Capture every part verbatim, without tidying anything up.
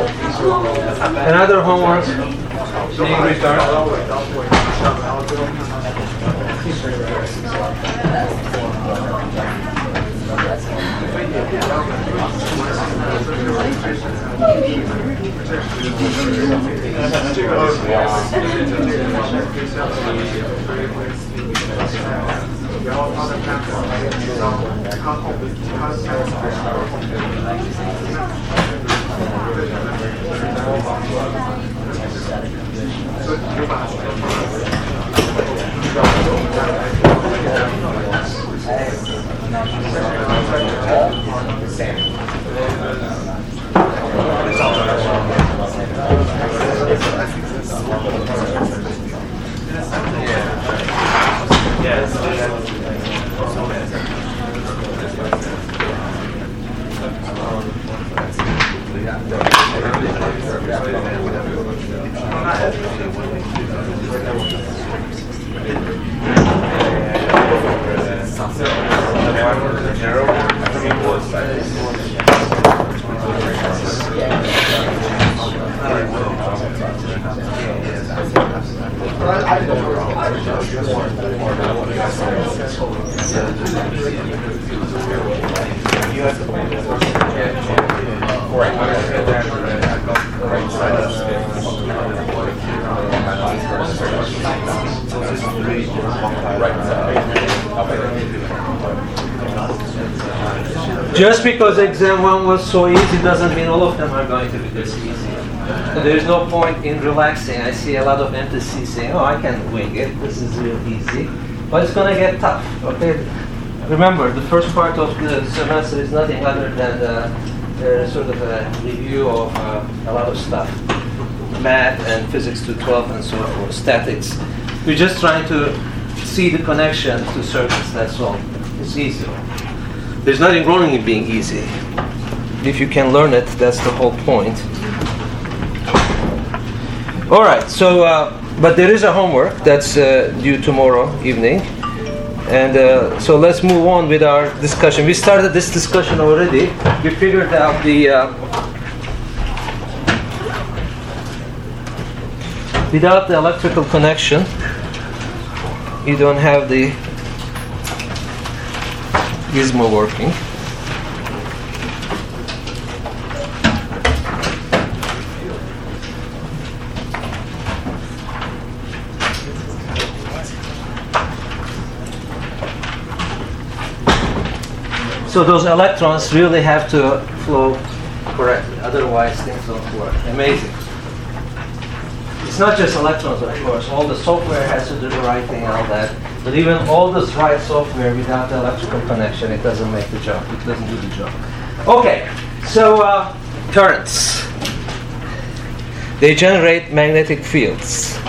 Another homework being returned. Just because exam one was so easy doesn't mean all of them are going to be this easy. So there is no point in relaxing. I see a lot of M T C saying, oh, I can wing it, this is real easy. But it's going to get tough, okay? Remember, the first part of the semester is nothing other than uh, uh, sort of a review of uh, a lot of stuff. Math and physics to twelve and so forth, statics. We're just trying to see the connection to circuits, that's all. It's easy. There's nothing wrong in being easy. If you can learn it, that's the whole point. All right, so, uh, but there is a homework that's uh, due tomorrow evening. And uh, so let's move on with our discussion. We started this discussion already. We figured out the, uh, without the electrical connection, you don't have the gizmo working. So those electrons really have to flow correctly, otherwise things don't work. Amazing. It's not just electrons, of course. All the software has to do the right thing and all that. But even all this right software without the electrical connection, it doesn't make the job. It doesn't do the job. Okay, so uh, currents. They generate magnetic fields.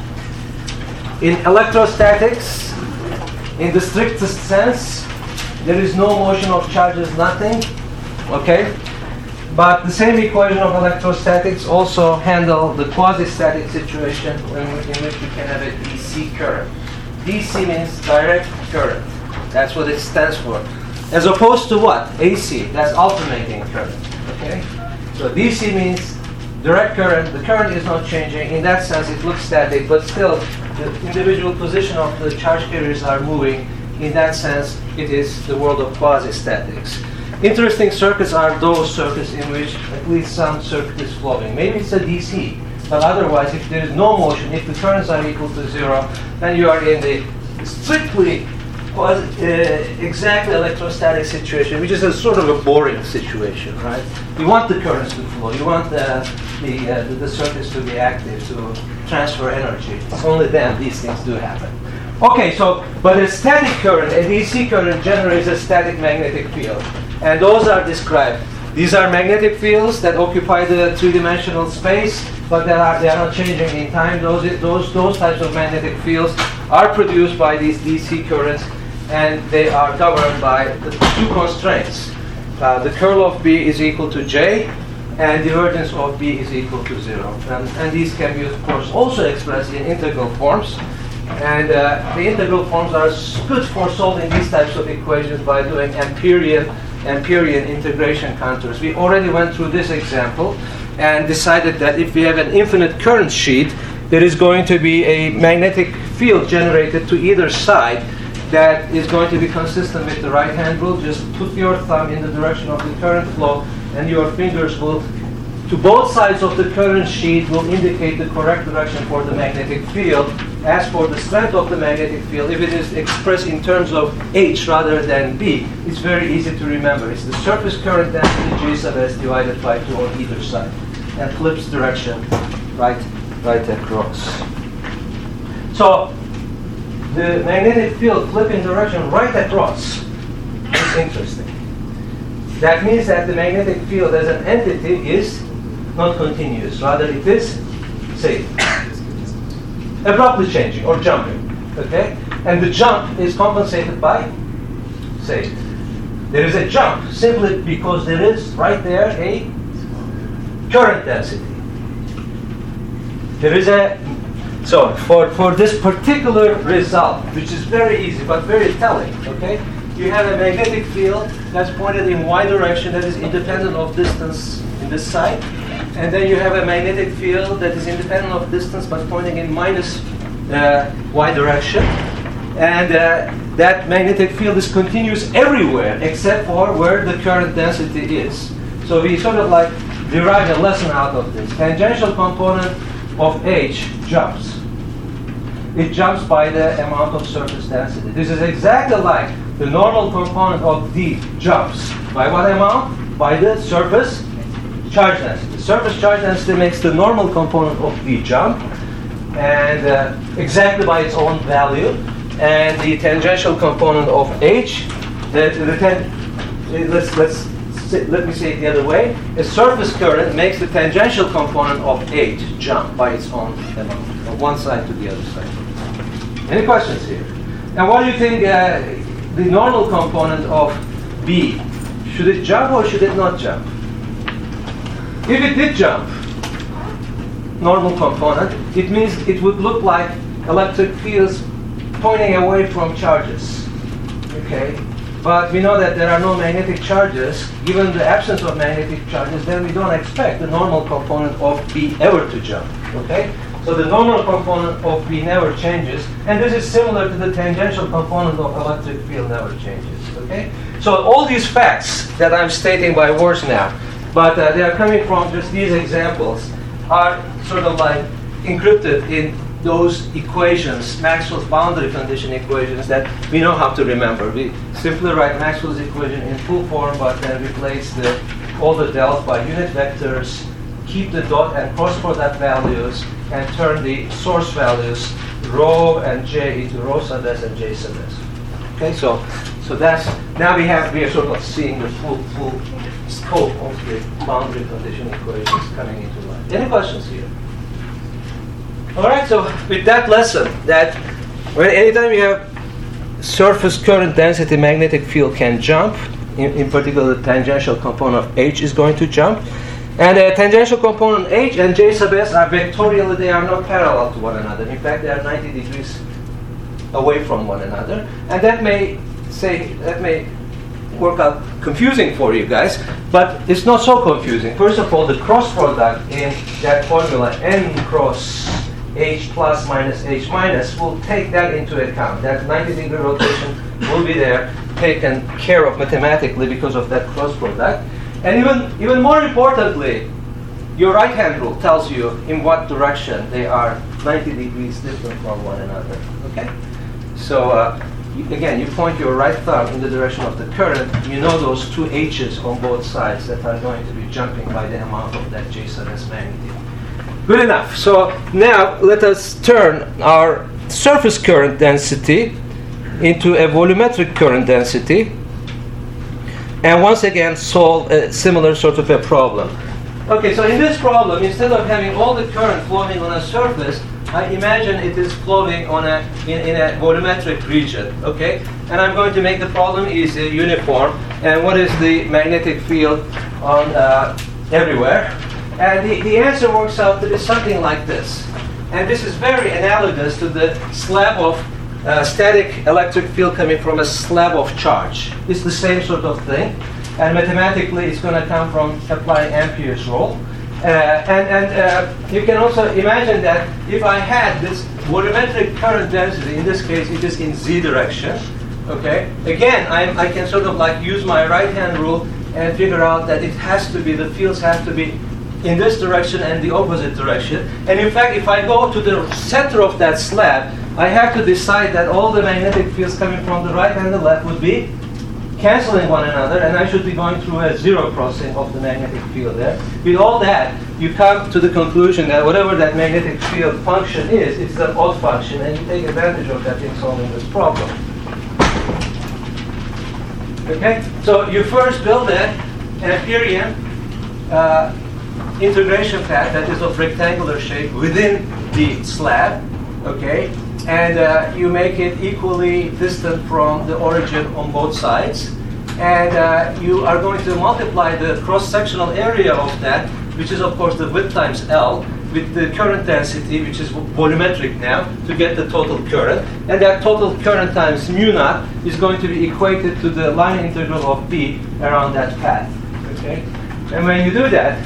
In electrostatics, in the strictest sense, there is no motion of charges, nothing. Okay? But the same equation of electrostatics also handle the quasi-static situation in which you can have a D C current. D C means direct current. That's what it stands for. As opposed to what? A C. That's alternating current. Okay? So D C means direct current. The current is not changing. In that sense, it looks static, but still, the individual position of the charge carriers are moving. In that sense, it is the world of quasi-statics. Interesting circuits are those circuits in which at least some circuit is flowing. Maybe it's a D C, but otherwise, if there is no motion, if the currents are equal to zero, then you are in the strictly uh, exactly electrostatic situation, which is a sort of a boring situation, right? You want the currents to flow. You want the the, uh, the, the circuits to be active, to transfer energy. It's only then these things do happen. Okay, so, but a static current, a D C current generates a static magnetic field. And those are described. These are magnetic fields that occupy the three-dimensional space, but they are, they are not changing in time. Those, those, those types of magnetic fields are produced by these D C currents, and they are governed by the two constraints. Uh, the curl of B is equal to J, and divergence of B is equal to zero. And, and these can be, of course, also expressed in integral forms. And uh, the integral forms are good for solving these types of equations by doing Amperian, Amperian integration contours. We already went through this example. and decided that if we have an infinite current sheet, there is going to be a magnetic field generated to either side that is going to be consistent with the right hand rule. Just put your thumb in the direction of the current flow, and your fingers will, to both sides of the current sheet, will indicate the correct direction for the magnetic field. As for the strength of the magnetic field, if it is expressed in terms of H rather than B, it's very easy to remember. It's the surface current density J sub S divided by two on either side, and flips direction right, right across. So the magnetic field flipping direction right across is interesting. That means that the magnetic field as an entity is not continuous. Rather, it is, say, abruptly changing or jumping. Okay? And the jump is compensated by, say, there is a jump simply because there is right there a current density. There is a So for, for this particular result, which is very easy but very telling, okay, you have a magnetic field that's pointed in y direction that is independent of distance in this side, and then you have a magnetic field that is independent of distance but pointing in minus uh, y direction, and uh, that magnetic field is continuous everywhere except for where the current density is. So we sort of like derive a lesson out of this. Tangential component of H jumps. It jumps by the amount of surface density. This is exactly like the normal component of D jumps. By what amount? By the surface charge density. Surface charge density makes the normal component of D jump, and uh, exactly by its own value. And the tangential component of H, the, the ten, let's let's let me say it the other way. A surface current makes the tangential component of H jump by its own amount, from one side to the other side. Any questions here? And what do you think uh, the normal component of B, should it jump or should it not jump? If it did jump, normal component, it means it would look like electric fields pointing away from charges. Okay? But we know that there are no magnetic charges. Given the absence of magnetic charges, then we don't expect the normal component of B ever to jump. Okay? So the normal component of B never changes, and this is similar to the tangential component of electric field never changes. Okay? So all these facts that I'm stating by words now, but uh, they are coming from just these examples, are sort of like encrypted in those equations, Maxwell's boundary condition equations that we know how to remember. We simply write Maxwell's equation in full form, but then replace the, all the delta by unit vectors, keep the dot and cross product values, and turn the source values rho and j into rho sub s and j sub s. Okay, so so that's now we have we are sort of seeing the full full scope of the boundary condition equations coming into life. Any questions here? All right, so with that lesson, that when anytime you have surface current density, magnetic field can jump. In, in particular, the tangential component of H is going to jump. And the tangential component H and J sub S are vectorially, they are not parallel to one another. In fact, they are ninety degrees away from one another. And that may say, that may work out confusing for you guys, but it's not so confusing. First of all, the cross product in that formula, N cross H plus minus H minus, will take that into account. That ninety degree rotation will be there, taken care of mathematically because of that cross product. And even, even more importantly, your right hand rule tells you in what direction they are ninety degrees different from one another. Okay? So uh, you, again, you point your right thumb in the direction of the current. You know those two H's on both sides that are going to be jumping by the amount of that J sub S magnitude. Good enough. So now let us turn our surface current density into a volumetric current density, and once again solve a similar sort of a problem. Okay, so in this problem, instead of having all the current flowing on a surface, I imagine it is flowing on a in, in a volumetric region. Okay, and I'm going to make the problem easy, uniform. And what is the magnetic field on uh, everywhere? And the, the answer works out to be something like this. And this is very analogous to the slab of uh, static electric field coming from a slab of charge. It's the same sort of thing. And mathematically, it's going to come from applying Ampere's rule. and and uh, you can also imagine that if I had this volumetric current density, in this case it is in z direction, okay? Again, I'm, I can sort of like use my right-hand rule and figure out that it has to be, the fields have to be in this direction and the opposite direction. And in fact, if I go to the center of that slab, I have to decide that all the magnetic fields coming from the right and the left would be canceling one another, and I should be going through a zero crossing of the magnetic field there. With all that, you come to the conclusion that whatever that magnetic field function is, it's an odd function, and you take advantage of that in solving this problem. Okay? So you first build an Amperian uh, integration path that is of rectangular shape within the slab, okay? And uh, you make it equally distant from the origin on both sides. And uh, you are going to multiply the cross-sectional area of that, which is of course the width times L, with the current density, which is volumetric now, to get the total current. And that total current times mu naught is going to be equated to the line integral of B around that path, okay? And when you do that,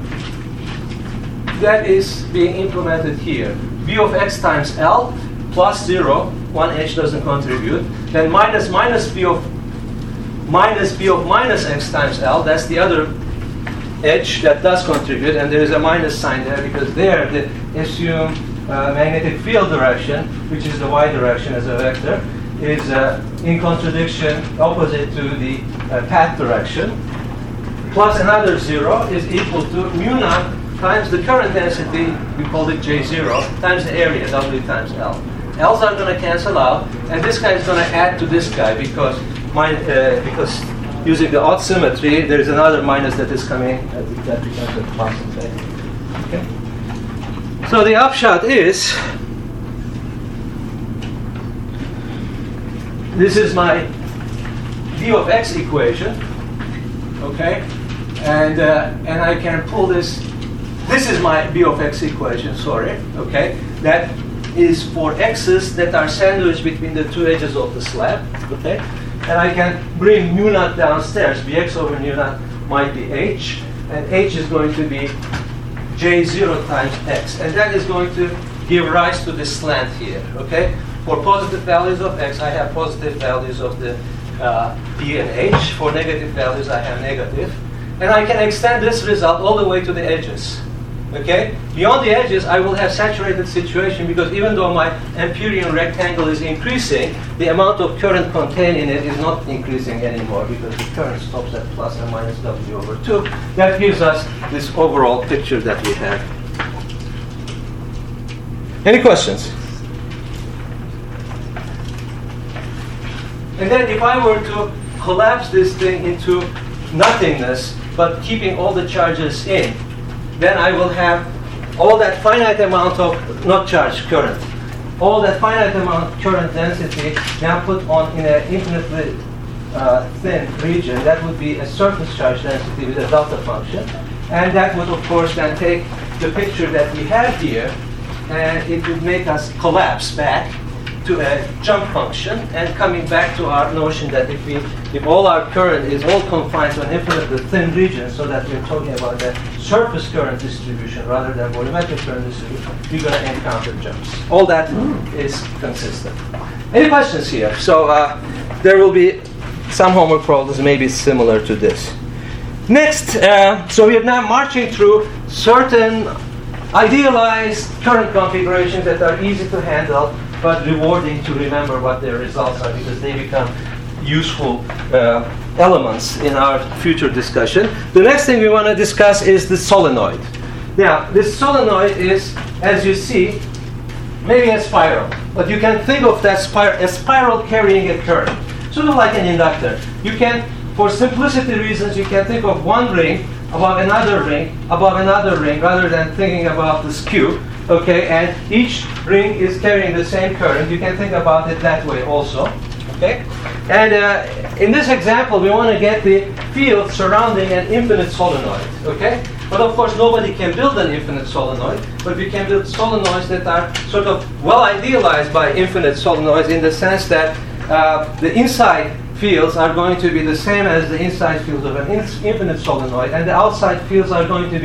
that is being implemented here. B of x times L plus zero, one h doesn't contribute, then minus minus b of minus b of minus x times L, that's the other edge that does contribute, and there is a minus sign there because there the assumed uh, magnetic field direction, which is the y direction as a vector, is uh, in contradiction opposite to the uh, path direction, plus another zero is equal to mu naught times the current density, we called it J zero, times the area, W times L. L's are going to cancel out, and this guy is going to add to this guy because mine, uh, because using the odd symmetry, there is another minus that is coming, uh, that becomes a plus. Okay? So the upshot is, this is my d of x equation, okay, and uh, and I can pull this. This is my b of x equation. Sorry, okay, that is for x's that are sandwiched between the two edges of the slab, okay, and I can bring mu naught downstairs. Bx over mu naught might be h, and h is going to be j zero times x, and that is going to give rise to this slant here, okay. For positive values of x, I have positive values of the uh, d and h. For negative values, I have negative. And I can extend this result all the way to the edges. Okay? Beyond the edges, I will have saturated situation because even though my Amperian rectangle is increasing, the amount of current contained in it is not increasing anymore because the current stops at plus and minus W over two. That gives us this overall picture that we have. Any questions? And then if I were to collapse this thing into nothingness, but keeping all the charges in, then I will have all that finite amount of not charged current, all that finite amount of current density now put on in an infinitely uh, thin region. That would be a surface charge density with a delta function. And that would, of course, then take the picture that we have here, and it would make us collapse back to a jump function, and coming back to our notion that if we, if all our current is all confined to an infinitely thin region, so that we're talking about a surface current distribution rather than volumetric current distribution, you're going to encounter jumps. All that is consistent. Any questions here? So uh, there will be some homework problems maybe similar to this. Next, uh, so we are now marching through certain idealized current configurations that are easy to handle, but rewarding to remember what their results are because they become useful uh, elements in our future discussion. The next thing we want to discuss is the solenoid. Now, this solenoid is, as you see, maybe a spiral, but you can think of that spir- a spiral carrying a current, sort of like an inductor. You can, for simplicity reasons, you can think of one ring above another ring, above another ring, rather than thinking about this cube. Okay, and each ring is carrying the same current. You can think about it that way also. Okay, and uh, in this example, we want to get the field surrounding an infinite solenoid. Okay, but of course, nobody can build an infinite solenoid, but we can build solenoids that are sort of well idealized by infinite solenoids in the sense that uh, the inside fields are going to be the same as the inside fields of an in- infinite solenoid, and the outside fields are going to be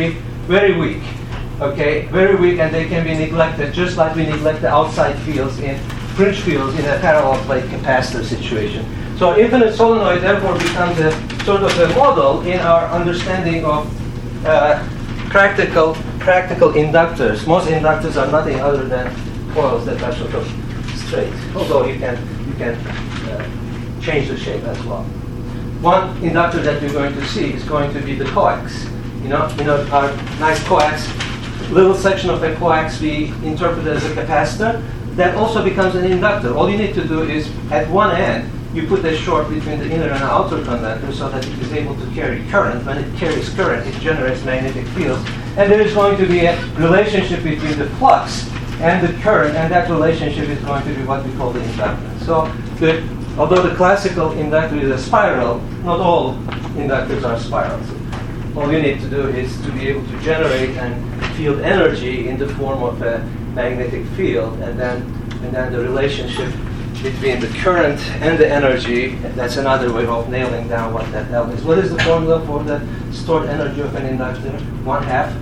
very weak. Okay, very weak, and they can be neglected, just like we neglect the outside fields in fringe fields in a parallel plate capacitor situation. So infinite solenoid therefore becomes a sort of a model in our understanding of uh, practical practical inductors. Most inductors are nothing other than coils that are sort of straight, although you can you can uh, change the shape as well. One inductor that you're going to see is going to be the coax. You know, you know our nice coax, little section of a coax we interpret as a capacitor. That also becomes an inductor. All you need to do is at one end you put a short between the inner and outer conductor so that it is able to carry current. When it carries current, it generates magnetic fields. And there is going to be a relationship between the flux and the current, and that relationship is going to be what we call the inductance. So the, although the classical inductor is a spiral, not all inductors are spirals. All you need to do is to be able to generate and field energy in the form of a magnetic field, and then and then the relationship between the current and the energy, that's another way of nailing down what that L is. What is the formula for the stored energy of an inductor? One half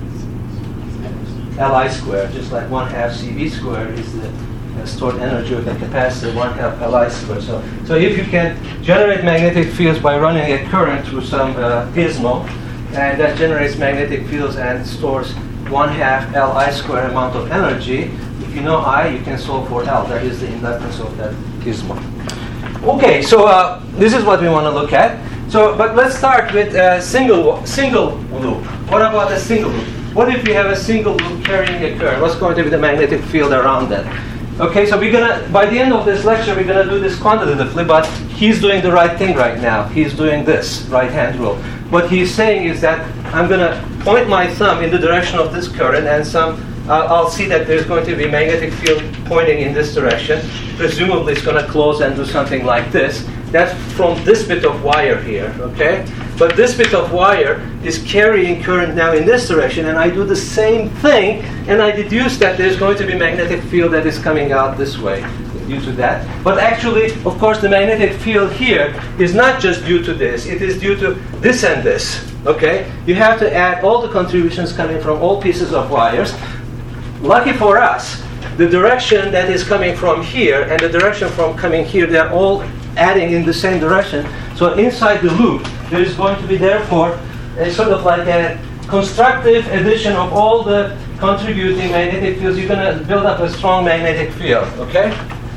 Li squared, just like one half C V squared is the uh, stored energy of a capacitor, one half Li squared. So, so if you can generate magnetic fields by running a current through some uh, gizmo, and that generates magnetic fields and stores one half Li squared amount of energy. If you know I, you can solve for L. That is the inductance of that gizmo. Okay, so uh, this is what we want to look at. So, but let's start with a single single loop. What about a single loop? What if we have a single loop carrying a current? What's going to be the magnetic field around that? Okay, so we're gonna, by the end of this lecture, we're gonna do this quantitatively, but he's doing the right thing right now. He's doing this right hand rule. What he's saying is that I'm gonna point my thumb in the direction of this current, and some uh, I'll see that there's going to be magnetic field pointing in this direction. Presumably it's gonna close and do something like this. That's from this bit of wire here, okay? But this bit of wire is carrying current now in this direction, and I do the same thing, and I deduce that there's going to be magnetic field that is coming out this way due to that. But actually, of course, the magnetic field here is not just due to this. It is due to this and this, okay? You have to add all the contributions coming from all pieces of wires. Lucky for us, the direction that is coming from here and the direction from coming here, they're all adding in the same direction. So inside the loop, there is going to be therefore a sort of like a constructive addition of all the contributing magnetic fields. You're going to build up a strong magnetic field, okay?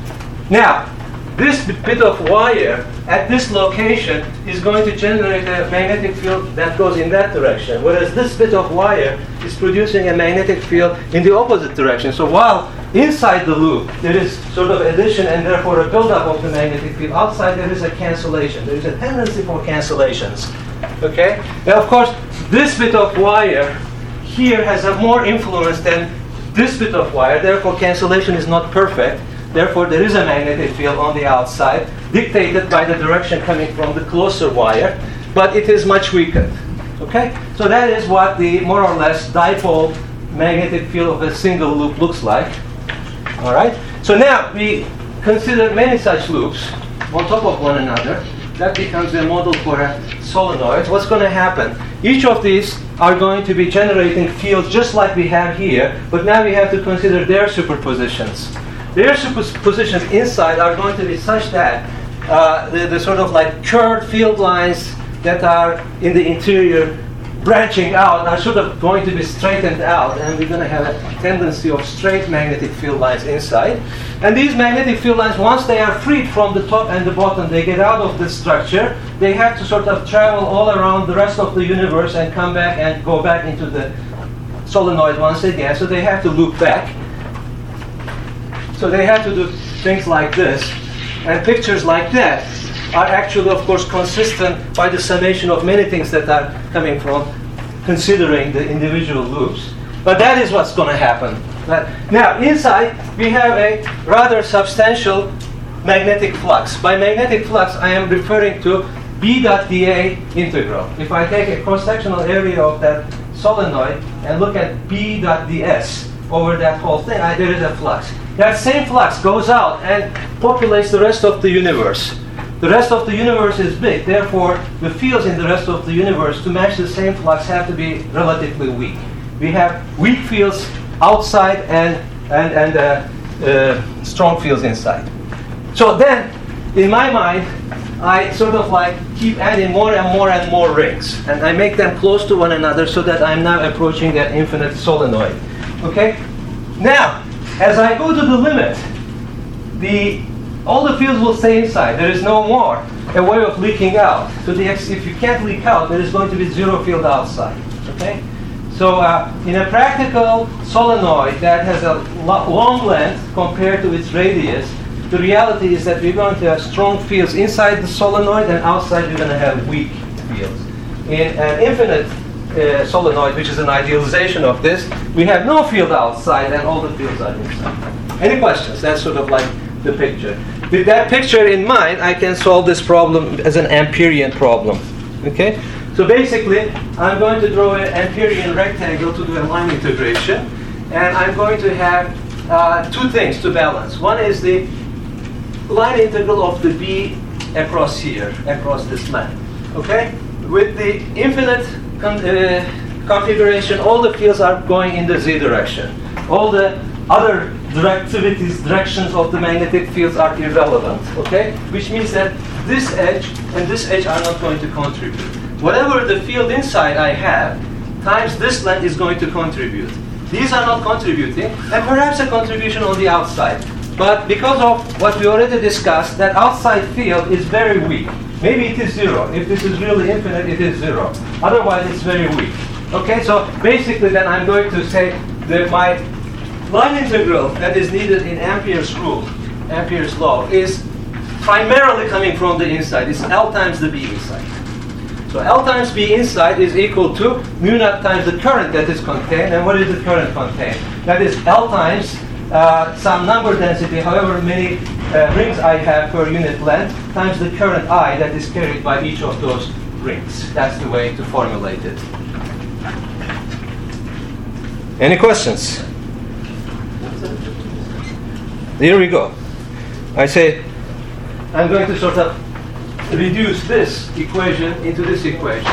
Now, this bit of wire at this location is going to generate a magnetic field that goes in that direction, whereas this bit of wire is producing a magnetic field in the opposite direction. So while inside the loop there is sort of addition and therefore a buildup of the magnetic field, outside there is a cancellation. There is a tendency for cancellations. Okay? Now, of course, this bit of wire here has a more influence than this bit of wire. Therefore, cancellation is not perfect. Therefore, there is a magnetic field on the outside, dictated by the direction coming from the closer wire, but it is much weakened. Okay? So that is what the more or less dipole magnetic field of a single loop looks like. All right? So now we consider many such loops on top of one another. That becomes a model for a solenoid. What's going to happen? Each of these are going to be generating fields just like we have here, but now we have to consider their superpositions. Their superpositions inside are going to be such that uh, the, the sort of like curved field lines that are in the interior branching out are sort of going to be straightened out, and we're going to have a tendency of straight magnetic field lines inside. And these magnetic field lines, once they are freed from the top and the bottom, they get out of this structure, they have to sort of travel all around the rest of the universe and come back and go back into the solenoid once again. So they have to loop back. So they have to do things like this. And pictures like that are actually, of course, consistent by the summation of many things that are coming from considering the individual loops. But that is what's going to happen. But now, inside, we have a rather substantial magnetic flux. By magnetic flux, I am referring to B dot dA integral. If I take a cross-sectional area of that solenoid and look at B dot ds over that whole thing, I, there is a flux. That same flux goes out and populates the rest of the universe. The rest of the universe is big, therefore the fields in the rest of the universe to match the same flux have to be relatively weak. We have weak fields outside and and and uh, uh, strong fields inside. So then, in my mind, I sort of like keep adding more and more and more rings, and I make them close to one another so that I'm now approaching that infinite solenoid. Okay. Now, as I go to the limit, the all the fields will stay inside. There is no more a way of leaking out. So the ex if you can't leak out, there is going to be zero field outside. Okay? So uh, in a practical solenoid that has a lo long length compared to its radius, the reality is that we're going to have strong fields inside the solenoid, and outside we're going to have weak fields. In an infinite uh, solenoid, which is an idealization of this, we have no field outside and all the fields are inside. Any questions? That's sort of like the picture. With that picture in mind, I can solve this problem as an Amperian problem. Okay? So basically, I'm going to draw an Amperian rectangle to do a line integration, and I'm going to have uh, two things to balance. One is the line integral of the B across here, across this line. Okay? With the infinite con uh, configuration, all the fields are going in the z direction. All the other directivities, directions of the magnetic fields are irrelevant, okay? Which means that this edge and this edge are not going to contribute. Whatever the field inside I have, times this length is going to contribute. These are not contributing, and perhaps a contribution on the outside. But because of what we already discussed, that outside field is very weak. Maybe it is zero. If this is really infinite, it is zero. Otherwise, it's very weak. Okay, so basically then I'm going to say that my line integral that is needed in Ampere's rule, Ampere's law, is primarily coming from the inside. It's L times the B inside. So L times B inside is equal to mu naught times the current that is contained. And what is the current contained? That is L times uh, some number density, however many uh, rings I have per unit length, times the current I that is carried by each of those rings. That's the way to formulate it. Any questions? Here we go. I say I'm going to sort of reduce this equation into this equation.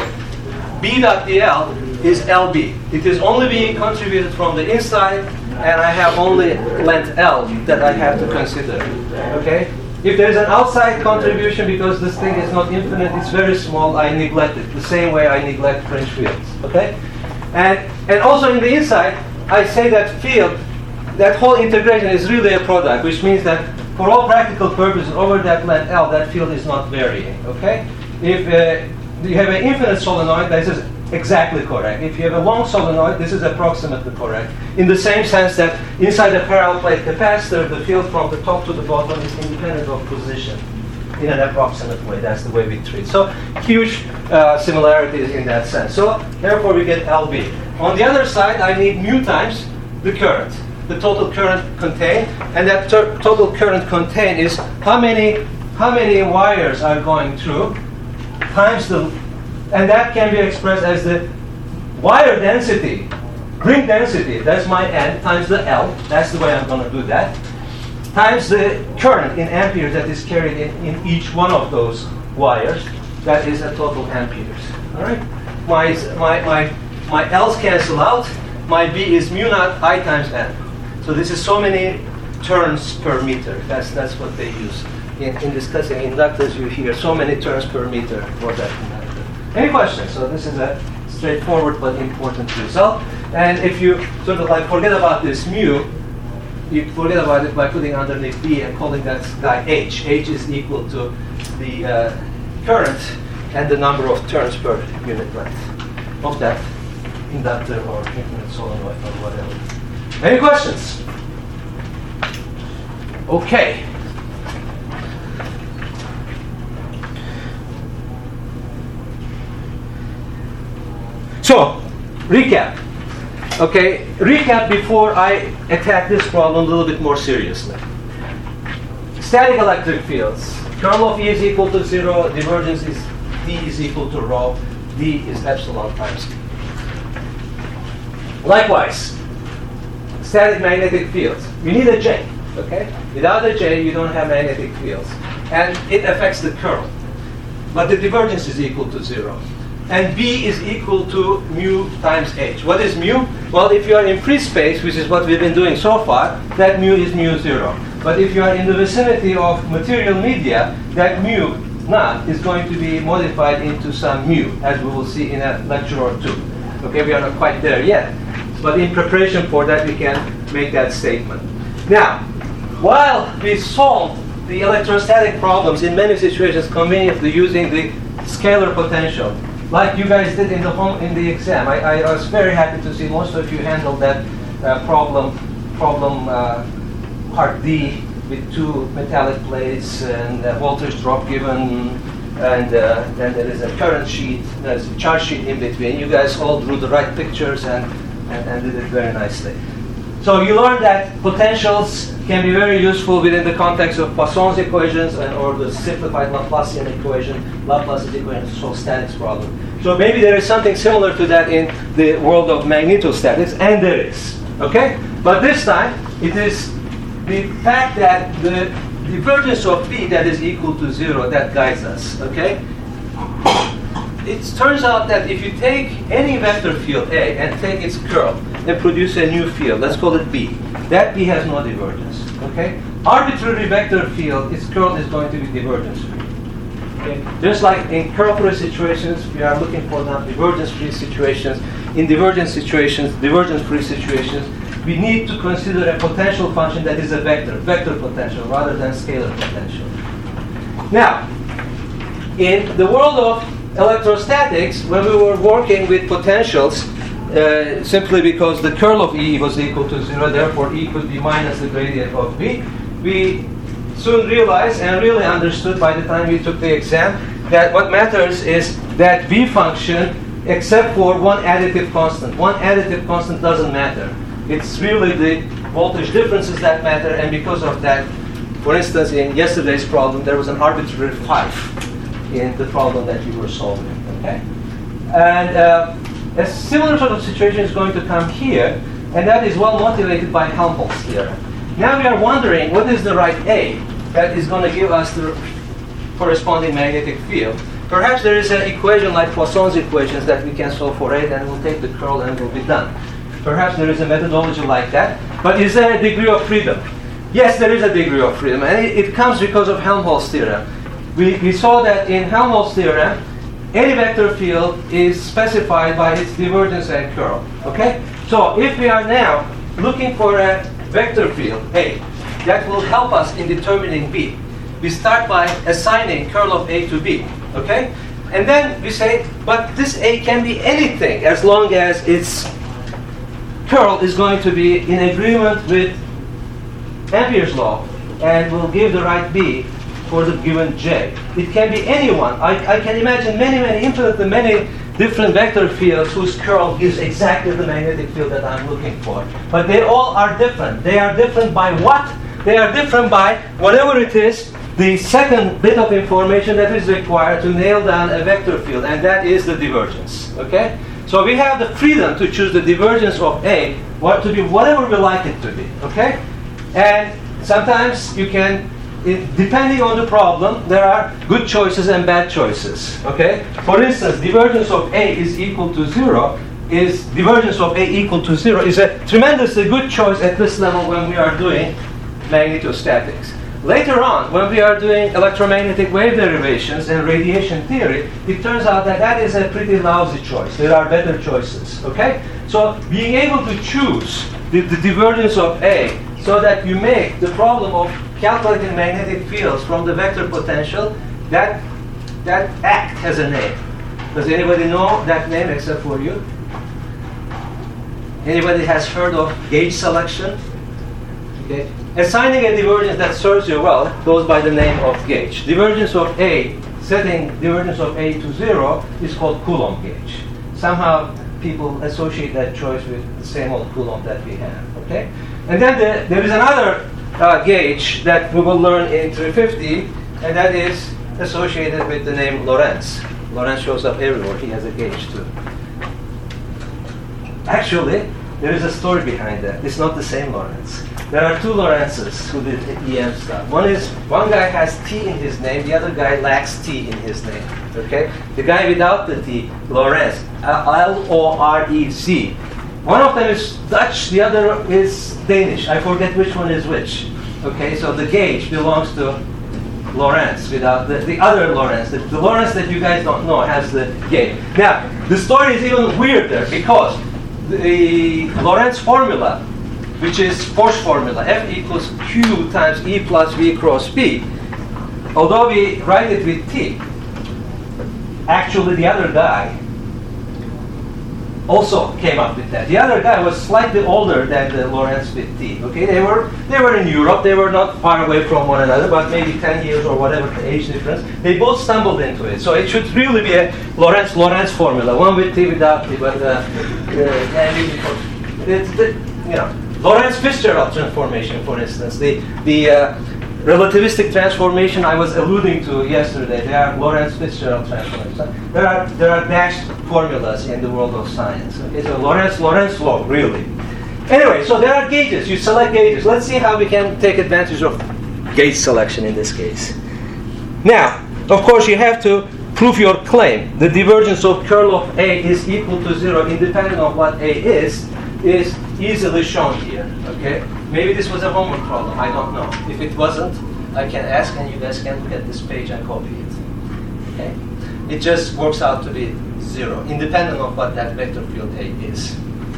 B dot dl is L B. It is only being contributed from the inside, and I have only length L that I have to consider. Okay? If there is an outside contribution, because this thing is not infinite, it's very small, I neglect it. The same way I neglect fringe fields. Okay? And and also in the inside, I say that field, that whole integration is really a product, which means that for all practical purposes, over that length L, that field is not varying. Okay? If uh, you have an infinite solenoid, this is exactly correct. If you have a long solenoid, this is approximately correct. In the same sense that inside a parallel plate capacitor, the field from the top to the bottom is independent of position in an approximate way. That's the way we treat. So huge uh, similarities in that sense. So therefore we get L B. On the other side, I need mu times the current, the total current contained, and that total current contained is how many how many wires are going through times the, and that can be expressed as the wire density, ring density, that's my N, times the L, that's the way I'm going to do that, times the current in amperes that is carried in, in each one of those wires, that is a total amperes. All right? My, my, my, my L's cancel out, my B is mu naught I times N. So this is so many turns per meter. That's, that's what they use. In, in discussing inductors, you hear so many turns per meter for that inductor. Any questions? So this is a straightforward but important result. And if you sort of like forget about this mu, you forget about it by putting underneath B and calling that guy H. H is equal to the uh, current and the number of turns per unit length of that inductor or infinite solenoid or whatever. Any questions? Okay. So, recap. Okay, recap before I attack this problem a little bit more seriously. Static electric fields. Curl of E is equal to zero. Divergence is D is equal to rho. D is epsilon times E. Likewise, static magnetic fields. You need a J. Okay? Without a J, you don't have magnetic fields. And it affects the curl. But the divergence is equal to zero. and B is equal to mu times H. What is mu? Well, if you are in free space, which is what we've been doing so far, that mu is mu zero. But if you are in the vicinity of material media, that mu naught is going to be modified into some mu, as we will see in a lecture or two. Okay, we are not quite there yet. But in preparation for that, we can make that statement. Now, while we solve the electrostatic problems in many situations conveniently using the scalar potential, like you guys did in the home in the exam, I, I was very happy to see most of you handled that uh, problem, problem uh, part D with two metallic plates and a voltage drop given, and uh, then there is a current sheet, there's a charge sheet in between. You guys all drew the right pictures and, and, and did it very nicely. So you learned that potentials can be very useful within the context of Poisson's equations and or the simplified Laplacian equation, Laplace's equation to solve statics problem. So maybe there is something similar to that in the world of magnetostatics, and there is. Okay? But this time, it is the fact that the divergence of B that is equal to zero that guides us. Okay? It turns out that if you take any vector field A and take its curl and produce a new field, let's call it B, that B has no divergence. Okay? Arbitrary vector field, its curl is going to be divergence-free. Okay? Just like in curl-free situations, we are looking for now divergence-free situations. In divergence situations, divergence-free situations, we need to consider a potential function that is a vector, vector potential, rather than scalar potential. Now, in the world of electrostatics, when we were working with potentials, uh, simply because the curl of E was equal to zero, therefore E could be minus the gradient of B, we soon realized and really understood by the time we took the exam that what matters is that B function except for one additive constant. One additive constant doesn't matter. It's really the voltage differences that matter, and because of that, for instance, in yesterday's problem, there was an arbitrary five in the problem that you were solving. Okay? And uh, a similar sort of situation is going to come here, and that is well motivated by Helmholtz theorem. Now we are wondering what is the right A that is going to give us the corresponding magnetic field. Perhaps there is an equation like Poisson's equations that we can solve for A, and we'll take the curl and we'll be done. Perhaps there is a methodology like that. But is there a degree of freedom? Yes, there is a degree of freedom, and it, it comes because of Helmholtz theorem. We, we saw that in Helmholtz theorem, any vector field is specified by its divergence and curl. Okay? So if we are now looking for a vector field, A, that will help us in determining B, we start by assigning curl of A to B. Okay? And then we say, but this A can be anything as long as its curl is going to be in agreement with Ampere's law and will give the right B for the given J. It can be anyone. I, I can imagine many, many, infinitely many different vector fields whose curl gives exactly the magnetic field that I'm looking for. But they all are different. They are different by what? They are different by whatever it is, the second bit of information that is required to nail down a vector field, and that is the divergence. Okay? So we have the freedom to choose the divergence of A what to be whatever we like it to be. Okay? And sometimes you can, it, depending on the problem, there are good choices and bad choices. Okay? For instance, divergence of A is equal to zero. Is divergence of A equal to zero is a tremendously good choice at this level when we are doing magnetostatics. Later on, when we are doing electromagnetic wave derivations and radiation theory, it turns out that that is a pretty lousy choice. There are better choices. Okay? So being able to choose the, the divergence of A so that you make the problem of calculating magnetic fields from the vector potential, that, that act has a name. Does anybody know that name except for you? Anybody has heard of gauge selection? Okay. Assigning a divergence that serves you well goes by the name of gauge. Divergence of A, setting divergence of A to zero is called Coulomb gauge. Somehow people associate that choice with the same old Coulomb that we have. Okay? And then the, there is another uh, gauge that we will learn in three fifty, and that is associated with the name Lorentz. Lorentz shows up everywhere. He has a gauge too. Actually, there is a story behind that. It's not the same Lorentz. There are two Lorentzes who did E M stuff. One is, one guy has T in his name, the other guy lacks T in his name, okay? The guy without the T, Lorentz, L O R E Z. One of them is Dutch, the other is Danish. I forget which one is which. Okay, so the gauge belongs to Lorentz without the, the other Lorentz. The, the Lorentz that you guys don't know has the gauge. Now, the story is even weirder because the Lorentz formula, which is force formula, F equals Q times E plus V cross P, although we write it with T, actually the other guy also came up with that. The other guy was slightly older than the Lorentz with T. Okay, they were they were in Europe. They were not far away from one another, but maybe ten years or whatever the age difference. They both stumbled into it. So it should really be a Lorentz Lorentz formula, one with T without T. But uh, uh, it's the, you know, Lorentz Fitzgerald transformation, for instance, the the uh, relativistic transformation I was alluding to yesterday. They are Lorentz Fitzgerald transformations. There are there are dashed formulas in the world of science. Okay, so Lorentz Lorentz law, really. Anyway, so there are gauges. You select gauges. Let's see how we can take advantage of gauge selection in this case. Now, of course, you have to prove your claim. The divergence of curl of A is equal to zero, independent of what A is, is easily shown here. Okay. Maybe this was a homework problem. I don't know. If it wasn't, I can ask, and you guys can look at this page and copy it. Okay? It just works out to be zero, independent of what that vector field A is.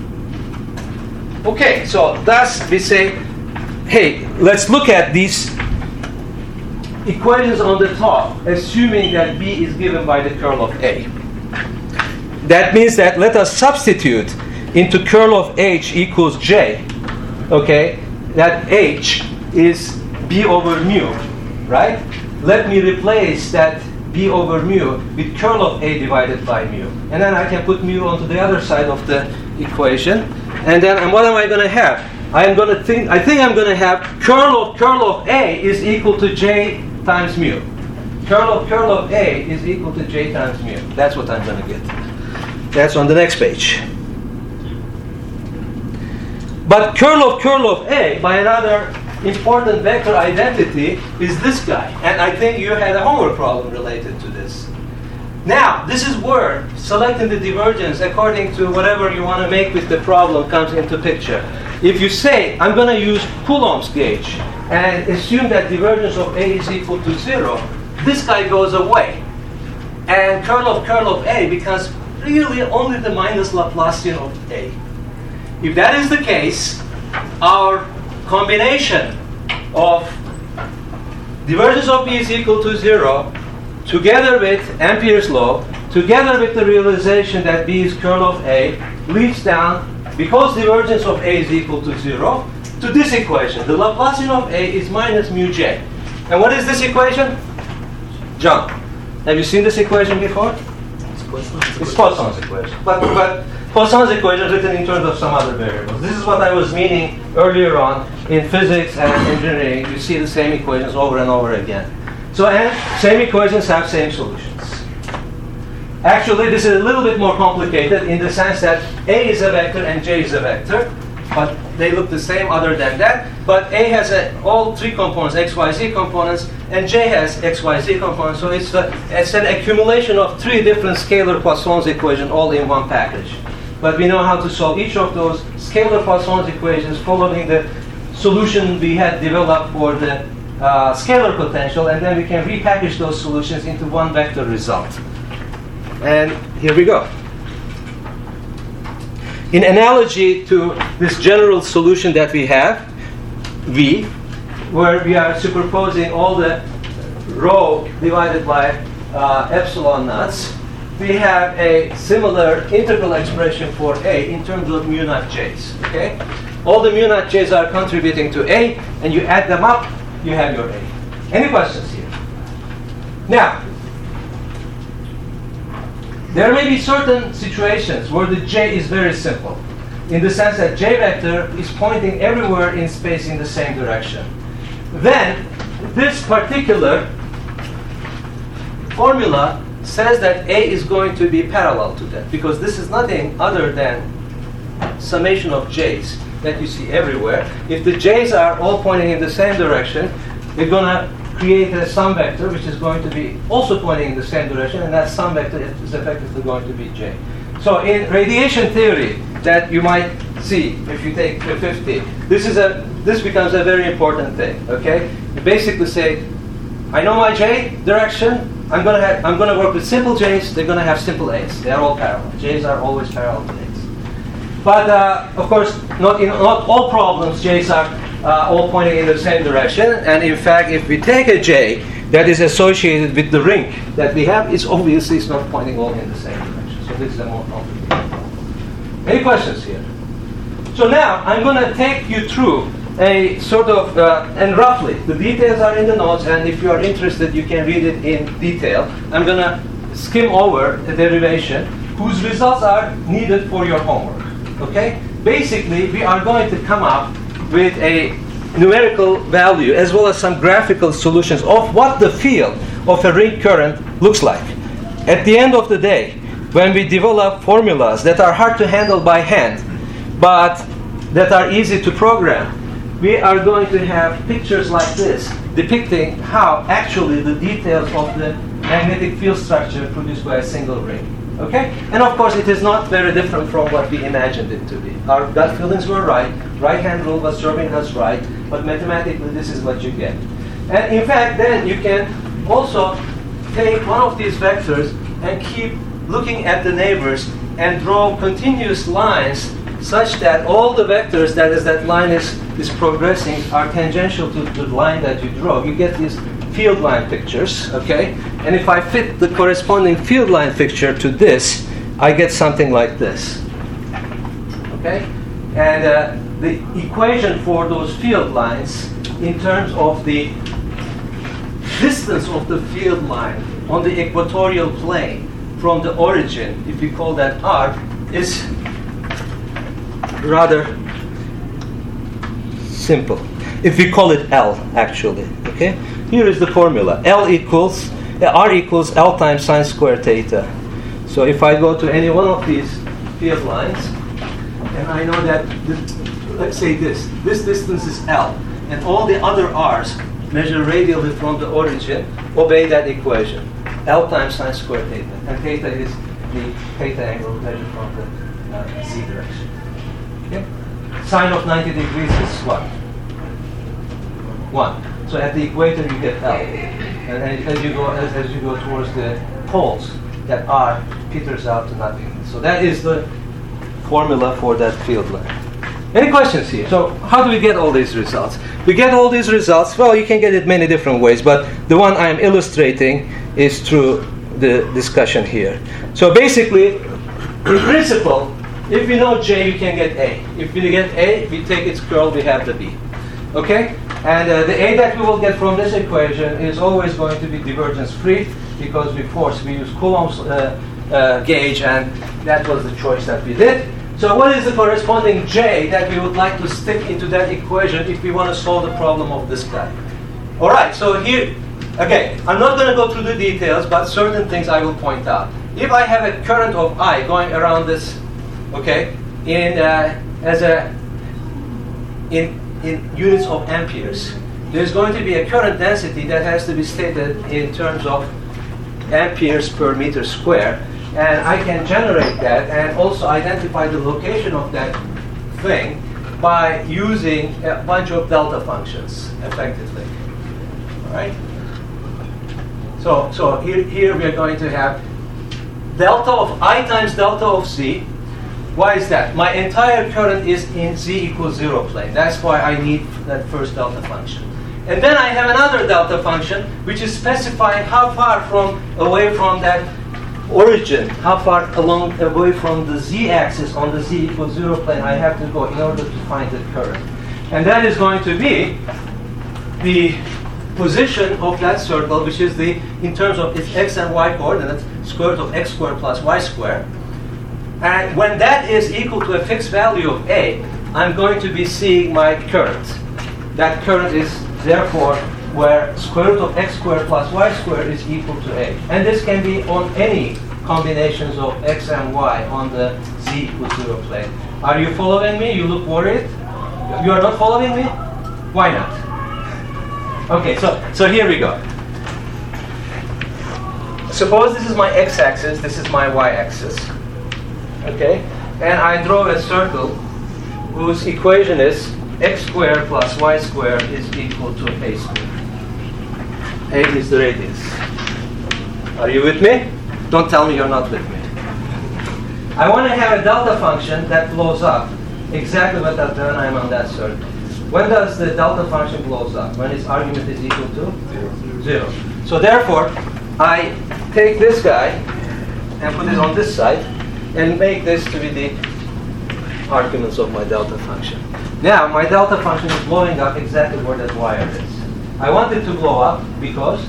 Okay, so thus we say, hey, let's look at these equations on the top, assuming that B is given by the curl of A. That means that let us substitute into curl of H equals J. Okay, that H is B over mu, right? Let me replace that B over mu with curl of A divided by mu. And then I can put mu onto the other side of the equation. And then and what am I going to have? I am going to think, I think I'm going to have curl of curl of A is equal to J times mu. Curl of curl of A is equal to J times mu. That's what I'm going to get. That's on the next page. But curl of curl of A, by another important vector identity, is this guy. And I think you had a homework problem related to this. Now, this is where selecting the divergence according to whatever you want to make with the problem comes into picture. If you say, I'm going to use Coulomb's gauge and assume that divergence of A is equal to zero, this guy goes away. And curl of curl of A becomes really only the minus Laplacian of A. If that is the case, our combination of divergence of B is equal to zero, together with Ampere's law, together with the realization that B is curl of A, leads down, because divergence of A is equal to zero, to this equation. The Laplacian of A is minus mu J. And what is this equation? John, have you seen this equation before? It's Poisson's equation. But, but Poisson's equation is written in terms of some other variables. This is what I was meaning earlier on in physics and engineering. You see the same equations over and over again. So, and same equations have same solutions. Actually, this is a little bit more complicated in the sense that A is a vector and J is a vector, but they look the same other than that. But A has a, all three components, x, y, z components, and J has x, y, z components. So it's, a, it's an accumulation of three different scalar Poisson's equations all in one package. But we know how to solve each of those scalar Poisson's equations following the solution we had developed for the uh, scalar potential, and then we can repackage those solutions into one vector result. And here we go. In analogy to this general solution that we have, V, where we are superposing all the rho divided by uh, epsilon naughts, we have a similar integral expression for A in terms of mu naught J's. Okay? All the mu naught J's are contributing to A, and you add them up, you have your A. Any questions here? Now, there may be certain situations where the J is very simple, in the sense that J vector is pointing everywhere in space in the same direction. Then, this particular formula says that A is going to be parallel to that, because this is nothing other than summation of j's that you see everywhere. If the j's are all pointing in the same direction, we're going to create a sum vector which is going to be also pointing in the same direction, and that sum vector is effectively going to be j. So in radiation theory that you might see if you take the fifty, this is a this becomes a very important thing. Okay, you basically say, I know my j direction. I'm going to have I'm going to work with simple j's. They're going to have simple a's. They're all parallel. J's are always parallel to a's. But uh, of course, not in not all problems j's are uh, all pointing in the same direction. And in fact, if we take a j that is associated with the ring that we have, it's obviously it's not pointing all in the same direction. So this is a more complicated problem. Any questions here? So now I'm going to take you through a sort of, uh, and roughly, the details are in the notes, and if you are interested, you can read it in detail. I'm going to skim over a derivation whose results are needed for your homework. Okay? Basically, we are going to come up with a numerical value as well as some graphical solutions of what the field of a ring current looks like. At the end of the day, when we develop formulas that are hard to handle by hand, but that are easy to program, we are going to have pictures like this depicting how actually the details of the magnetic field structure produced by a single ring. Okay? And of course, it is not very different from what we imagined it to be. Our gut feelings were right, right-hand rule was serving us right, but mathematically this is what you get. And in fact, then you can also take one of these vectors and keep looking at the neighbors and draw continuous lines such that all the vectors that is that line is, is progressing are tangential to the line that you draw. You get these field line pictures, okay? And if I fit the corresponding field line picture to this, I get something like this, okay? And uh, the equation for those field lines in terms of the distance of the field line on the equatorial plane from the origin, if we call that r, is rather simple. If we call it L, actually, okay? Here is the formula. L equals, R equals L times sine squared theta. So if I go to any one of these field lines, and I know that, this, let's say this, this distance is L, and all the other R's measure radially from the origin, obey that equation. L times sine squared theta. And theta is the theta angle measured from the uh, z direction. Okay? Sine of ninety degrees is what? one. So at the equator you get L. And as you go as, as you go towards the poles, that R peters out to nothing. So that is the formula for that field line. Any questions here? So how do we get all these results? We get all these results, well, you can get it many different ways, but the one I am illustrating is through the discussion here. So basically, in principle, if we know J, we can get A. If we get A, we take its curl, we have the B. Okay? And uh, the A that we will get from this equation is always going to be divergence-free because we force, we use Coulomb's uh, uh, gauge, and that was the choice that we did. So what is the corresponding J that we would like to stick into that equation if we want to solve the problem of this guy? All right, so here, again, I'm not going to go through the details, but certain things I will point out. If I have a current of I going around this, okay, in uh, as a in in units of amperes, there's going to be a current density that has to be stated in terms of amperes per meter square. And I can generate that and also identify the location of that thing by using a bunch of delta functions, effectively. All right? So, so here, here we are going to have delta of I times delta of Z. Why is that? My entire current is in Z equals zero plane. That's why I need that first delta function. And then I have another delta function, which is specifying how far from away from that origin, how far along away from the z-axis on the z equals zero plane I have to go in order to find the current. And that is going to be the position of that circle, which is the, in terms of its x and y coordinates, square root of x squared plus y squared. And when that is equal to a fixed value of A, I'm going to be seeing my current. That current is therefore where square root of x squared plus y squared is equal to A. And this can be on any combinations of x and y on the z equals zero plane. Are you following me? You look worried. You are not following me? Why not? Okay, so, so here we go. Suppose this is my x-axis, this is my y-axis. Okay? And I draw a circle whose equation is x squared plus y squared is equal to a squared. A is the radius. Are you with me? Don't tell me you're not with me. I want to have a delta function that blows up. Exactly what I've done, I'm on that circle. When does the delta function blows up? When its argument is equal to? Zero. Zero. So therefore, I take this guy and put it on this side and make this to be the arguments of my delta function. Now, my delta function is blowing up exactly where that wire is. I want it to blow up because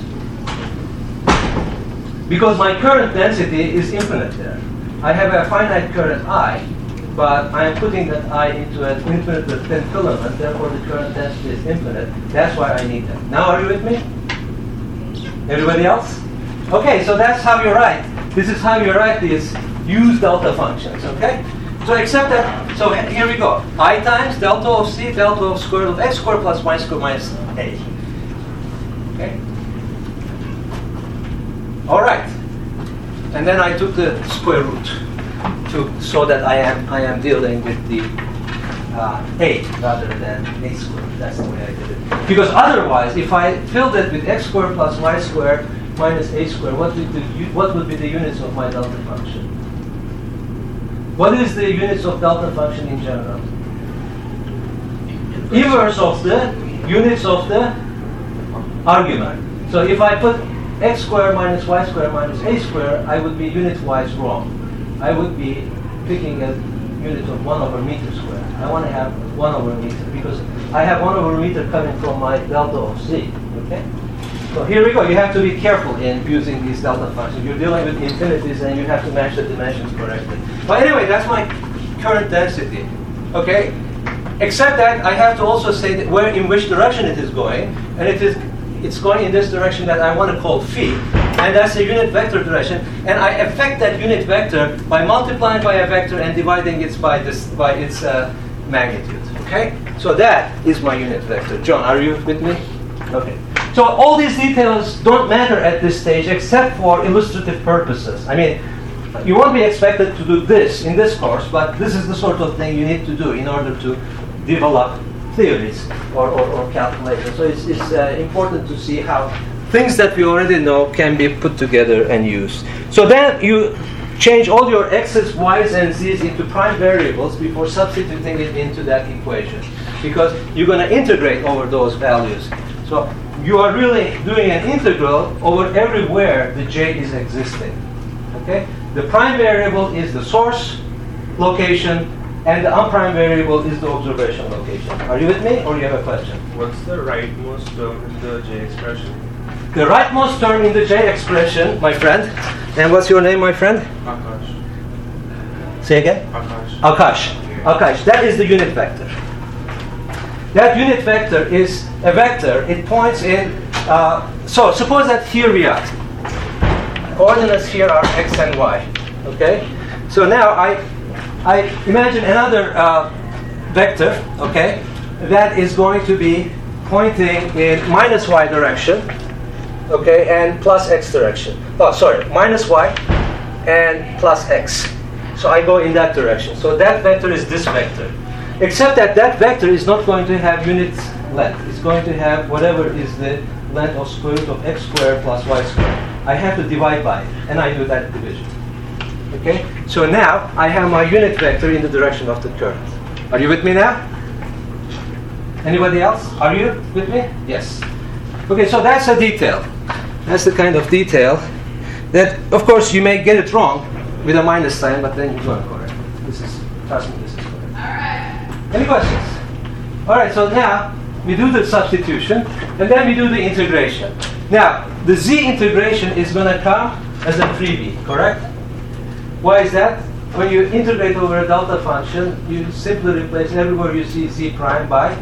because my current density is infinite there. I have a finite current I, but I am putting that I into an infinite thin filament, therefore the current density is infinite. That's why I need that. Now are you with me? Everybody else? Okay, so that's how you write. This is how you write these use delta functions, okay? So except that, so here we go. I times delta of c, delta of square root of x squared plus y squared minus a. Okay? All right. And then I took the square root to so that I am I am dealing with the uh, a rather than a squared. That's the way I did it. Because otherwise, if I filled it with x squared plus y squared minus a squared, what would the what would be the units of my delta function? What is the units of delta function in general? Inverse of the units of the argument. So if I put x squared minus y squared minus a squared, I would be unit-wise wrong. I would be picking a unit of one over meter squared. I want to have one over meter because I have one over meter coming from my delta of z. Okay? So here we go. You have to be careful in using these delta functions. You're dealing with infinities and you have to match the dimensions correctly. But anyway, that's my current density. Okay? Except that I have to also say that where in which direction it is going, and it is it's going in this direction that I want to call phi, and that's the unit vector direction, and I affect that unit vector by multiplying by a vector and dividing it by this by its uh, magnitude. Okay? So that is my unit vector. John, are you with me? Okay. So all these details don't matter at this stage except for illustrative purposes. I mean, you won't be expected to do this in this course, but this is the sort of thing you need to do in order to develop theories or, or, or calculations. So it's, it's uh, important to see how things that we already know can be put together and used. So then you change all your x's, y's, and z's into prime variables before substituting it into that equation, because you're going to integrate over those values. So you are really doing an integral over everywhere the j is existing. Okay? The prime variable is the source location, and the unprime variable is the observation location. Are you with me, or you have a question? What's the rightmost term in the j expression? The rightmost term in the j expression, my friend, and what's your name, my friend? Akash. Say again? Akash. Akash. Yeah. Akash, that is the unit vector. That unit vector is a vector. It points in, uh, so suppose that here we are. Coordinates here are x and y, okay? So now I, I imagine another uh, vector, okay, that is going to be pointing in minus y direction, okay, and plus x direction. Oh, sorry, minus y and plus x. So I go in that direction. So that vector is this vector. Except that that vector is not going to have unit length. It's going to have whatever is the length of square root of x squared plus y squared. I have to divide by it, and I do that division. Okay? So now I have my unit vector in the direction of the current. Are you with me now? Anybody else? Are you with me? Yes. Okay, so that's a detail. That's the kind of detail that, of course, you may get it wrong with a minus sign, but then you're going to correct it. This is, trust me, this is correct. Any questions? All right, so now we do the substitution, and then we do the integration. Now, the z integration is going to come as a freebie, correct? Why is that? When you integrate over a delta function, you simply replace everywhere you see z prime by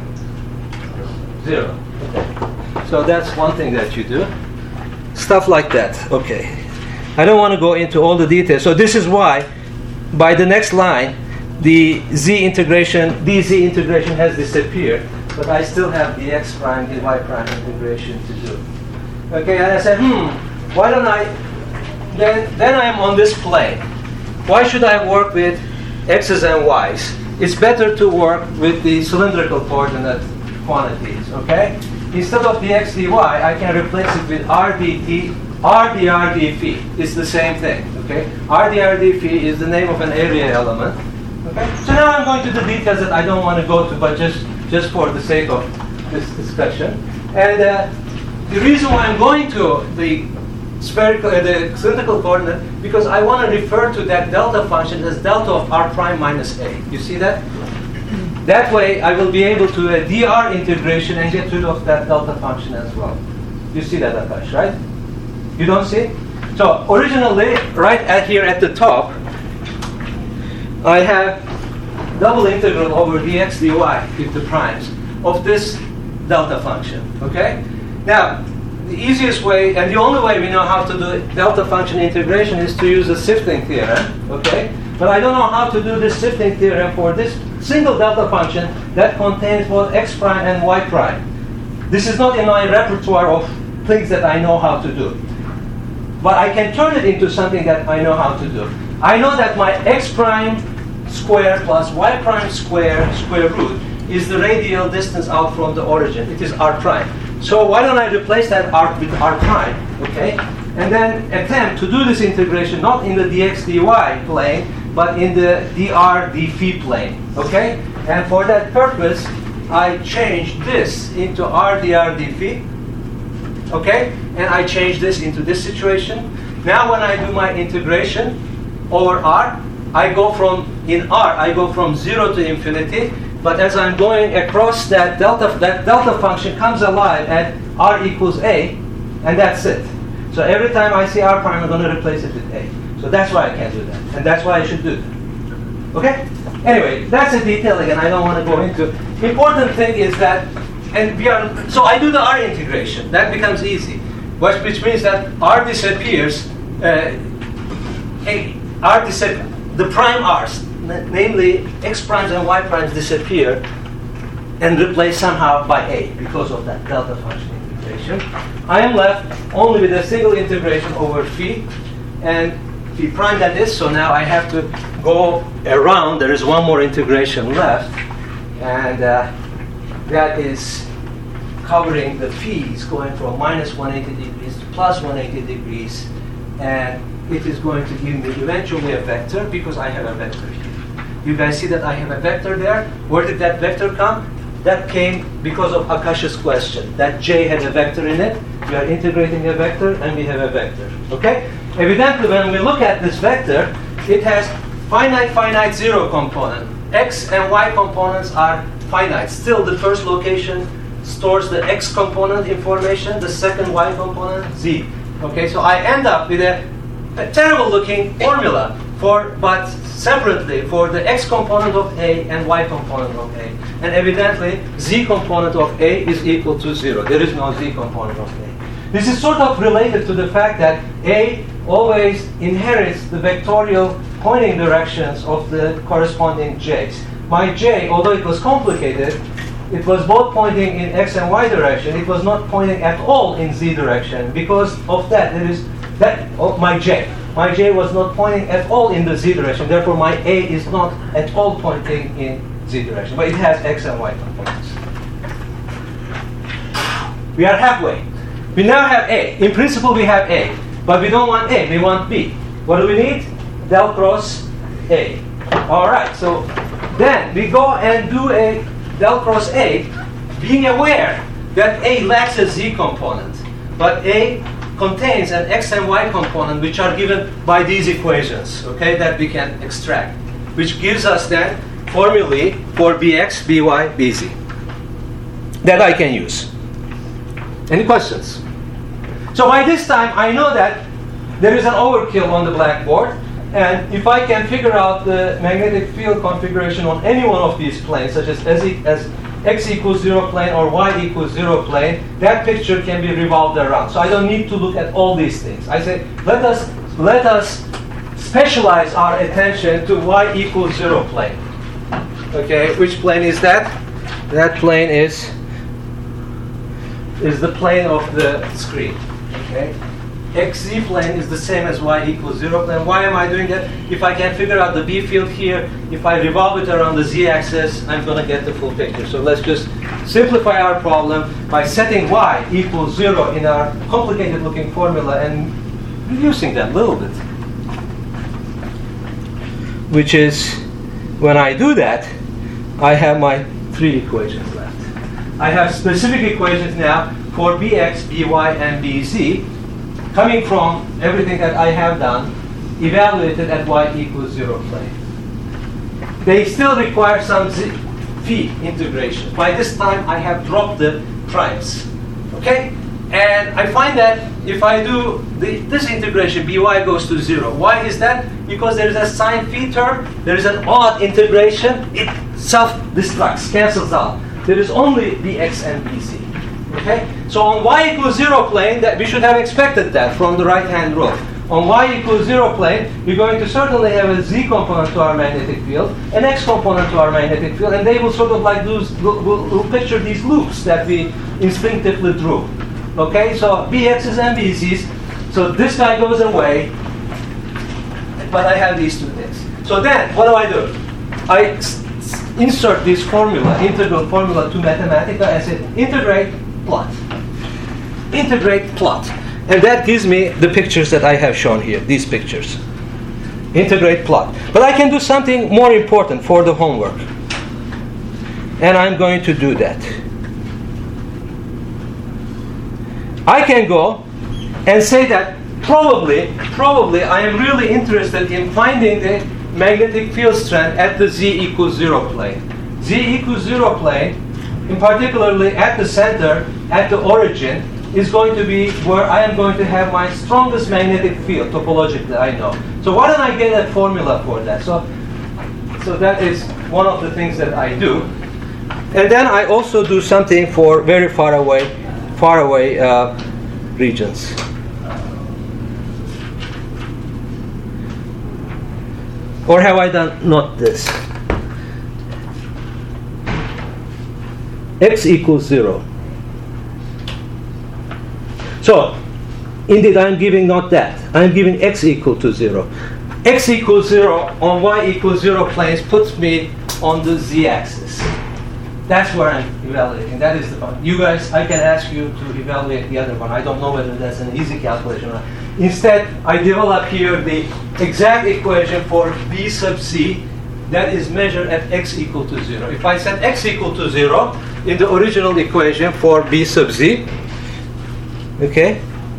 zero. Okay. So that's one thing that you do. Stuff like that. Okay. I don't want to go into all the details. So this is why, by the next line, the z integration, dz integration has disappeared, but I still have the x prime, dy prime integration to do. Okay, and I said, hmm, why don't I, then, then I'm on this plane. Why should I work with x's and y's? It's better to work with the cylindrical coordinate quantities, okay? Instead of dx dy, I can replace it with r dt, r dr d phi. It's the same thing, okay? R dr d phi is the name of an area element, okay? So now I'm going to the details that I don't want to go to, but just, just for the sake of this discussion. And uh, the reason why I'm going to the spherical, uh, the cylindrical coordinate, because I want to refer to that delta function as delta of r prime minus a. You see that? That way, I will be able to uh, dr integration and get rid of that delta function as well. You see that, Akash, right? You don't see? So originally, right at here at the top, I have double integral over dx dy with the primes of this delta function. Okay? Now, the easiest way, and the only way we know how to do delta function integration is to use the sifting theorem, okay? But I don't know how to do this sifting theorem for this single delta function that contains both x prime and y prime. This is not in my repertoire of things that I know how to do. But I can turn it into something that I know how to do. I know that my x prime square plus y prime square square root is the radial distance out from the origin. It is r prime. So why don't I replace that r with r prime, okay? And then attempt to do this integration not in the dx dy plane, but in the dr d phi plane, okay? And for that purpose, I change this into r dr d phi, okay? And I change this into this situation. Now when I do my integration over r, I go from, in r, I go from zero to infinity. But as I'm going across that delta, that delta function comes alive at r equals a, and that's it. So every time I see r prime, I'm going to replace it with a. So that's why I can do that, and that's why I should do that. Okay? Anyway, that's a detail again. I don't want to go into. Important thing is that, and we are. So I do the r integration. That becomes easy, which, which means that r disappears. Uh, a, r disappears. The prime r's. Namely, x primes and y primes disappear and replaced somehow by a because of that delta function integration. I am left only with a single integration over phi and phi prime that is. So now I have to go around. There is one more integration left, and uh, that is covering the phi's going from minus one hundred eighty degrees to plus one hundred eighty degrees, and it is going to give me eventually a vector because I have a vector here. You guys see that I have a vector there? Where did that vector come? That came because of Akash's question. That J had a vector in it. We are integrating a vector, and we have a vector. Okay? Evidently, when we look at this vector, it has finite, finite zero component. X and Y components are finite. Still, the first location stores the X component information, the second Y component, Z. Okay, so I end up with a, a terrible-looking formula for, but separately for the X component of A and Y component of A. And evidently, Z component of A is equal to zero. There is no Z component of A. This is sort of related to the fact that A always inherits the vectorial pointing directions of the corresponding J's. My J, although it was complicated, it was both pointing in X and Y direction. It was not pointing at all in Z direction. Because of that, there is that of my J. My J was not pointing at all in the Z direction. Therefore, my A is not at all pointing in Z direction. But it has X and Y components. We are halfway. We now have A. In principle, we have A. But we don't want A. We want B. What do we need? Del cross A. All right. So then we go and do a del cross A, being aware that A lacks a Z component. But A contains an X and Y component which are given by these equations, okay, that we can extract, which gives us then formulae for Bx, By, Bz that I can use. Any questions? So by this time, I know that there is an overkill on the blackboard, and if I can figure out the magnetic field configuration on any one of these planes, such as as, e as x equals zero plane or y equals zero plane, that picture can be revolved around. So I don't need to look at all these things. I say, let us let us specialize our attention to y equals zero plane. Okay, which plane is that? That plane is is the plane of the screen. Okay, xz plane is the same as y equals zero plane. Why am I doing that? If I can figure out the B field here, if I revolve it around the z-axis, I'm going to get the full picture. So let's just simplify our problem by setting y equals zero in our complicated looking formula and reducing that a little bit. Which is, when I do that, I have my three equations left. I have specific equations now for bx, by, and bz, coming from everything that I have done, evaluated at y equals zero plane. They still require some z phi integration. By this time, I have dropped the primes. Okay? And I find that if I do the, this integration, by goes to zero. Why is that? Because there is a sine phi term, there is an odd integration, it self-destructs, cancels out. There is only bx and bz. Okay? So on y equals zero plane, that we should have expected that from the right-hand rule. On y equals zero plane, we're going to certainly have a z component to our magnetic field, an x component to our magnetic field, and they will sort of like lose, will, will, will picture these loops that we instinctively drew. Okay, so bx's and bz's. So this guy goes away, but I have these two things. So then, what do I do? I s- s- insert this formula, integral formula to Mathematica, and say integrate plot. Integrate plot. And that gives me the pictures that I have shown here, these pictures. Integrate plot. But I can do something more important for the homework. And I'm going to do that. I can go and say that probably, probably I am really interested in finding the magnetic field strength at the z equals zero plane. Z equals zero plane, in particularly at the center, at the origin, is going to be where I am going to have my strongest magnetic field, topologically, I know. So why don't I get a formula for that? So, so that is one of the things that I do. And then I also do something for very far away, far away uh, regions. Or have I done not this? X equals zero. So, indeed, I'm giving not that. I'm giving x equal to zero. X equals zero on y equals zero planes puts me on the z-axis. That's where I'm evaluating. That is the point. You guys, I can ask you to evaluate the other one. I don't know whether that's an easy calculation or not. Instead, I develop here the exact equation for b sub z that is measured at x equal to zero. If I set x equal to zero in the original equation for b sub z, okay,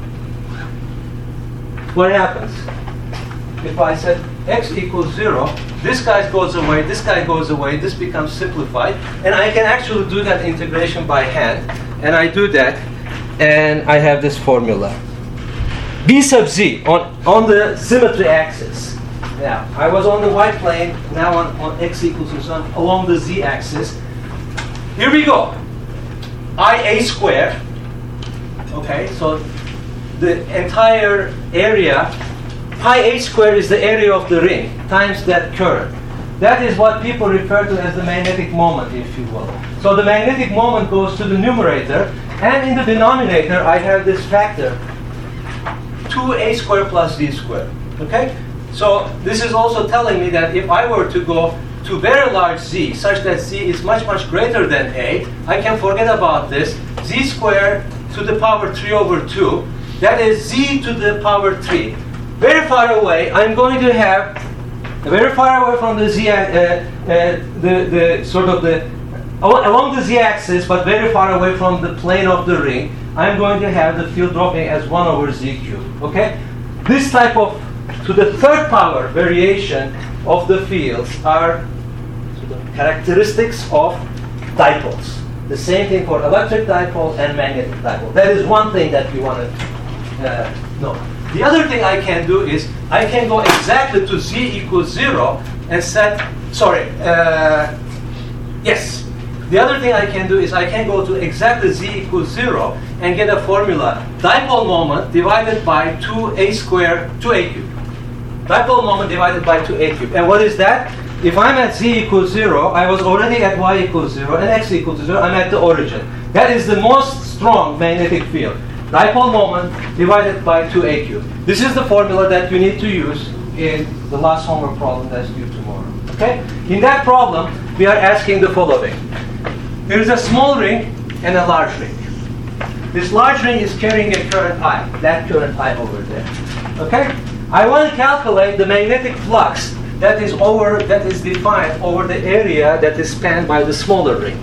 what happens? If I set x equals zero, this guy goes away, this guy goes away, this becomes simplified, and I can actually do that integration by hand, and I do that, and I have this formula. B sub z on, on the symmetry axis. Now, I was on the y plane, now on, on x equals to some, along the z axis. Here we go. I a squared. Okay, so the entire area, pi a squared is the area of the ring times that current. That is what people refer to as the magnetic moment, if you will. So the magnetic moment goes to the numerator, and in the denominator I have this factor, two a squared plus z squared. Okay? So this is also telling me that if I were to go to very large z, such that z is much, much greater than a, I can forget about this. Z squared to the power three over two, that is z to the power three. Very far away, I'm going to have, very far away from the z, uh, uh, the, the sort of the, along the z-axis, but very far away from the plane of the ring, I'm going to have the field dropping as one over z cubed, okay? This type of, to the third power variation of the fields are sort of characteristics of dipoles. The same thing for electric dipole and magnetic dipole. That is one thing that we want to uh, know. The other thing I can do is I can go exactly to z equals zero and set, sorry, uh, yes. The other thing I can do is I can go to exactly z equals zero and get a formula. Dipole moment divided by two a squared, two a cubed. Dipole moment divided by two a cubed. And what is that? if I'm at z equals zero, I was already at y equals zero and x equals zero, I'm at the origin. That is the most strong magnetic field. Dipole moment divided by two A Q. This is the formula that you need to use in the last homework problem that's due tomorrow. Okay? In that problem, we are asking the following. There is a small ring and a large ring. This large ring is carrying a current I, that current I over there. Okay? I want to calculate the magnetic flux that is over, that is defined over the area that is spanned by the smaller ring.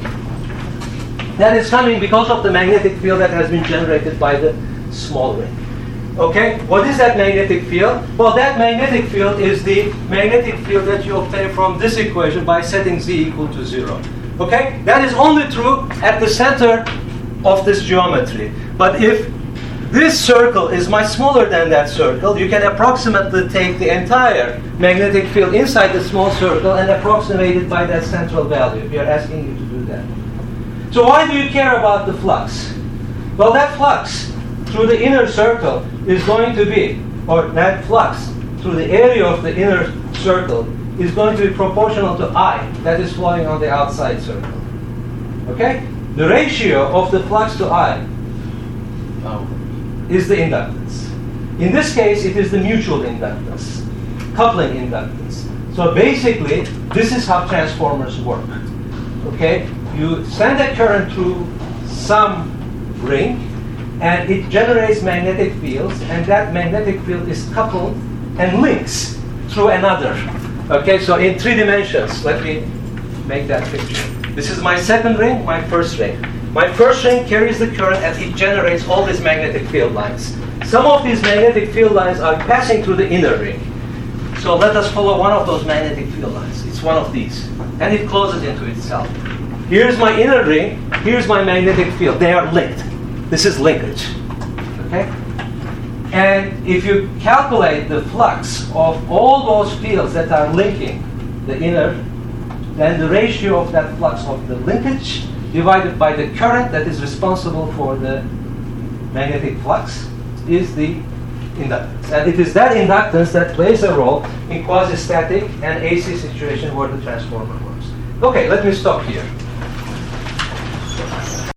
That is coming because of the magnetic field that has been generated by the small ring. Okay? What is that magnetic field? Well, that magnetic field is the magnetic field that you obtain from this equation by setting z equal to zero. Okay? That is only true at the center of this geometry. But if this circle is much smaller than that circle, you can approximately take the entire magnetic field inside the small circle and approximate it by that central value. We are asking you to do that. So why do you care about the flux? Well, that flux through the inner circle is going to be, or that flux through the area of the inner circle is going to be proportional to I that is flowing on the outside circle. Okay? The ratio of the flux to I oh, is the inductance. In this case, it is the mutual inductance, coupling inductance. So basically, this is how transformers work. Okay? You send a current through some ring, and it generates magnetic fields, and that magnetic field is coupled and links through another. Okay, so in three dimensions, let me make that picture. This is my second ring, my first ring. My first ring carries the current and it generates all these magnetic field lines. Some of these magnetic field lines are passing through the inner ring. So let us follow one of those magnetic field lines. It's one of these. And it closes into itself. Here's my inner ring, here's my magnetic field. They are linked. This is linkage. Okay? And if you calculate the flux of all those fields that are linking the inner, then the ratio of that flux of the linkage divided by the current that is responsible for the magnetic flux is the inductance. And it is that inductance that plays a role in quasi-static and A C situation where the transformer works. Okay, let me stop here.